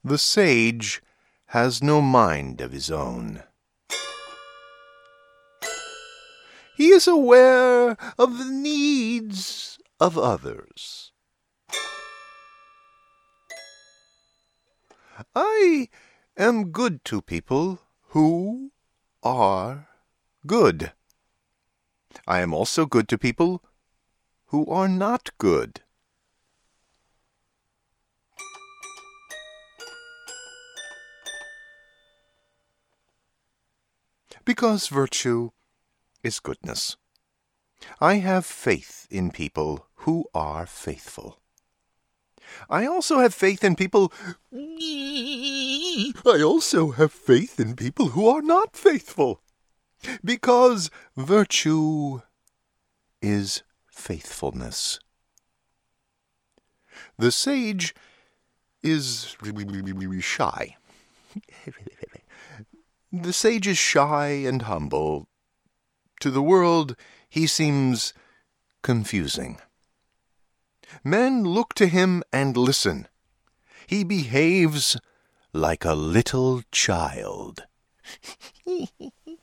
The sage has no mind of his own. He is aware of the needs of others. I am good to people who are good. I am also good to people who are not good. Because virtue is goodness. I have faith in people who are faithful. I also have faith in people who are not faithful. Because virtue is faithfulness. The sage is shy. The sage is shy and humble. To the world, he seems confusing. Men look to him and listen. He behaves like a little child.